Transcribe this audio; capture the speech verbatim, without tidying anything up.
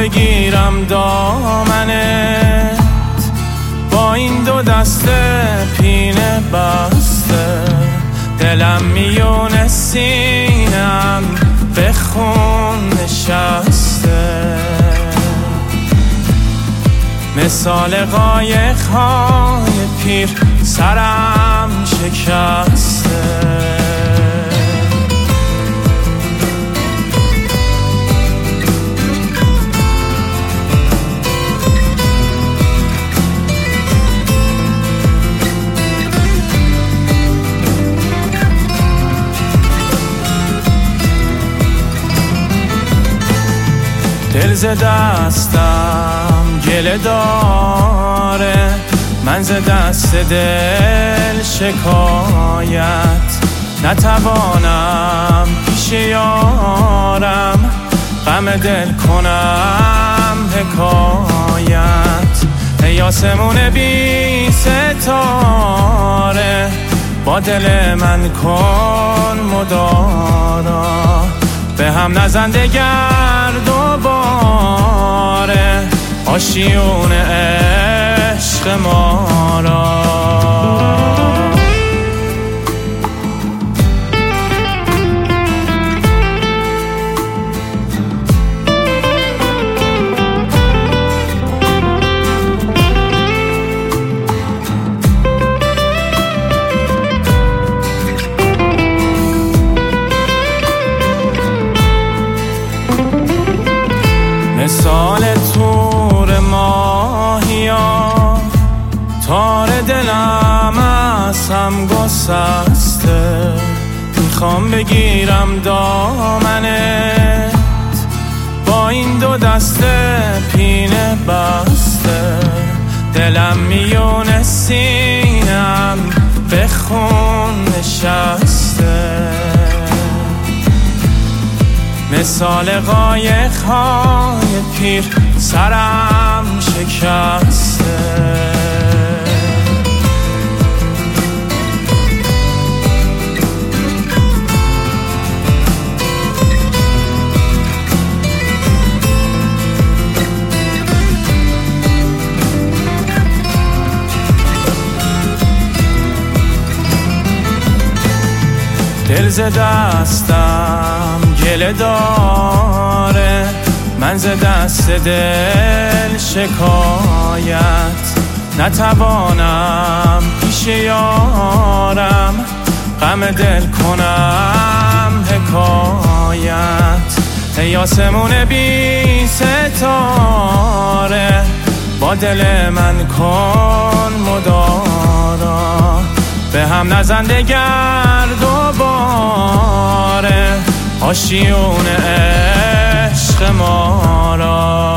بگیرم دامنت با این دو دسته پینه بسته، دلم میونه سینم به خون نشسته، مثال قایق های پیر سرم شکسته. دل ز دستم گله داره، من ز دست دل شکایت نتوانم پیش یارم، غم دل کنم حکایت. ای آسمون بی ستاره با دل من کن مدارا، به هم نزن دگر دوباره آشیون عشق ما را. مثال تور ماهیا تار دلم از هم گسسته، میخوام بگیرم دامنت با این دو دسته پینه بسته، دلم میونه سینم به خون نشسته، مثال قایق های پیر سرم شکسته. دل ز دستم گله داره، من ز دست دل شکایت نتوانم پیش یارم، غم دل کنم حکایت. ای آسمون بی ستاره با دل من کن مدارا، به هم نزن دگر دوباره آشیون عشق ما را.